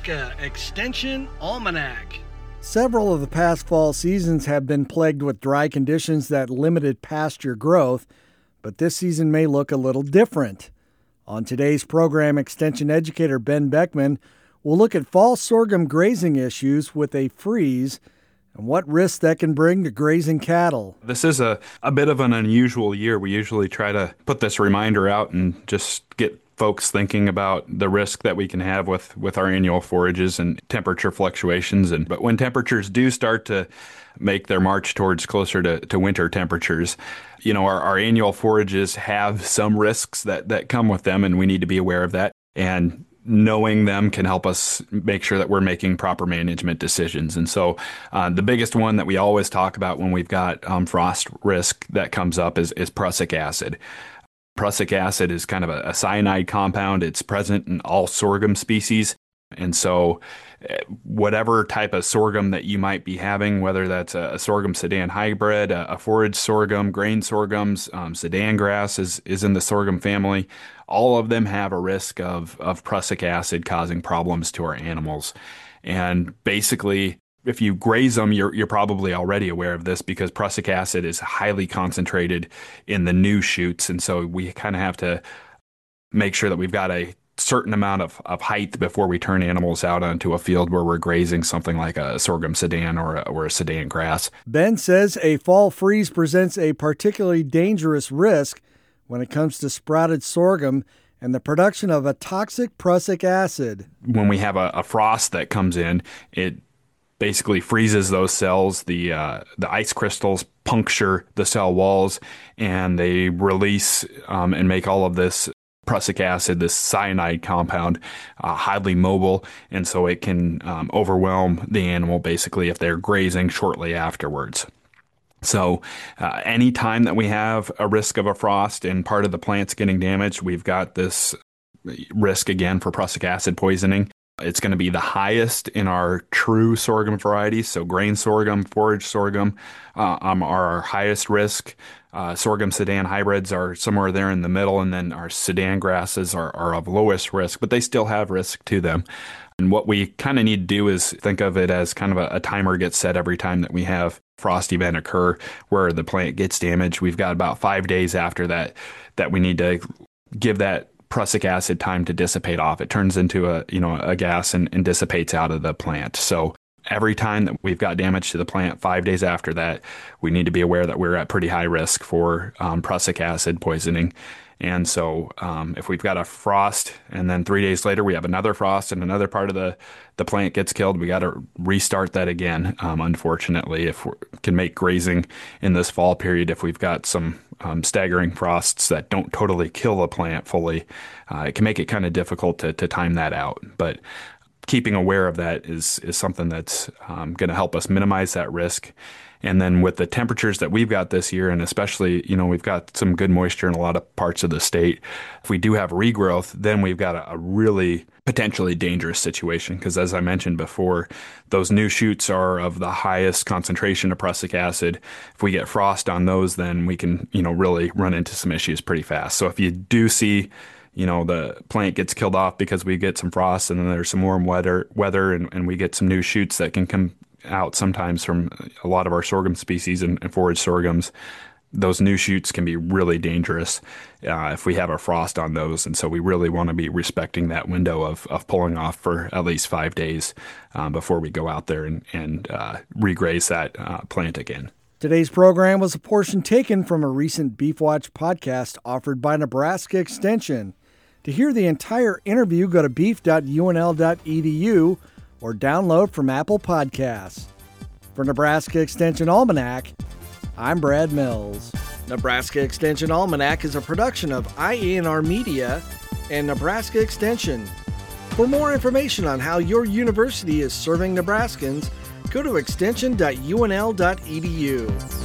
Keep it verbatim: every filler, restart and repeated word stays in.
Nebraska Extension Almanac. Several of the past fall seasons have been plagued with dry conditions that limited pasture growth, but this season may look a little different. On today's program, Extension educator Ben Beckman will look at fall sorghum grazing issues with a freeze and what risks that can bring to grazing cattle. This is a, a bit of an unusual year. We usually try to put this reminder out and just get folks thinking about the risk that we can have with, with our annual forages and temperature fluctuations. And but when temperatures do start to make their march towards closer to, to winter temperatures, you know, our, our annual forages have some risks that, that come with them, and we need to be aware of that. And knowing them can help us make sure that we're making proper management decisions. And so uh, the biggest one that we always talk about when we've got um, frost risk that comes up is, is prussic acid. Prussic acid is kind of a, a cyanide compound. It's present in all sorghum species. And so whatever type of sorghum that you might be having, whether that's a, a sorghum Sudan hybrid, a, a forage sorghum, grain sorghums, um, Sudan grass is, is in the sorghum family, all of them have a risk of, of prussic acid causing problems to our animals. And basically, if you graze them, you're, you're probably already aware of this because prussic acid is highly concentrated in the new shoots. And so we kind of have to make sure that we've got a certain amount of, of height before we turn animals out onto a field where we're grazing something like a sorghum Sudan or a, or a Sudan grass. Ben says a fall freeze presents a particularly dangerous risk when it comes to sprouted sorghum and the production of a toxic prussic acid. When we have a, a frost that comes in, it basically freezes those cells. The uh, the ice crystals puncture the cell walls, and they release um, and make all of this prussic acid, this cyanide compound, uh, highly mobile, and so it can um, overwhelm the animal basically if they're grazing shortly afterwards. So uh, any time that we have a risk of a frost and part of the plant's getting damaged, we've got this risk again for prussic acid poisoning. It's going to be the highest in our true sorghum varieties. So grain sorghum, forage sorghum uh, um, are our highest risk. Uh, sorghum Sudan hybrids are somewhere there in the middle, and then our Sudan grasses are, are of lowest risk, but they still have risk to them. And what we kind of need to do is think of it as kind of a, a timer gets set every time that we have frost event occur where the plant gets damaged. We've got about five days after that that we need to give that prussic acid time to dissipate off. It turns into a, you know, a gas and, and dissipates out of the plant. So every time that we've got damage to the plant, five days after that, we need to be aware that we're at pretty high risk for um, prussic acid poisoning. And so um, if we've got a frost and then three days later we have another frost and another part of the, the plant gets killed, we got to restart that again, um, unfortunately, if we can make grazing in this fall period. If we've got some um, staggering frosts that don't totally kill the plant fully, uh, it can make it kind of difficult to, to time that out. But keeping aware of that is, is something that's um, going to help us minimize that risk. And then with the temperatures that we've got this year, and especially, you know, we've got some good moisture in a lot of parts of the state. If we do have regrowth, then we've got a, a really potentially dangerous situation because, as I mentioned before, those new shoots are of the highest concentration of prussic acid. If we get frost on those, then we can, you know, really run into some issues pretty fast. So if you do see, you know, the plant gets killed off because we get some frost and then there's some warm weather, weather and, and we get some new shoots that can come out sometimes from a lot of our sorghum species and, and forage sorghums, those new shoots can be really dangerous uh, if we have a frost on those. And so we really want to be respecting that window of, of pulling off for at least five days um, before we go out there and, and uh, regraze that uh, plant again. Today's program was a portion taken from a recent Beef Watch podcast offered by Nebraska Extension. To hear the entire interview, go to beef dot u n l dot e d u or download from Apple Podcasts. For Nebraska Extension Almanac, I'm Brad Mills. Nebraska Extension Almanac is a production of I A N R Media and Nebraska Extension. For more information on how your university is serving Nebraskans, go to extension dot u n l dot e d u.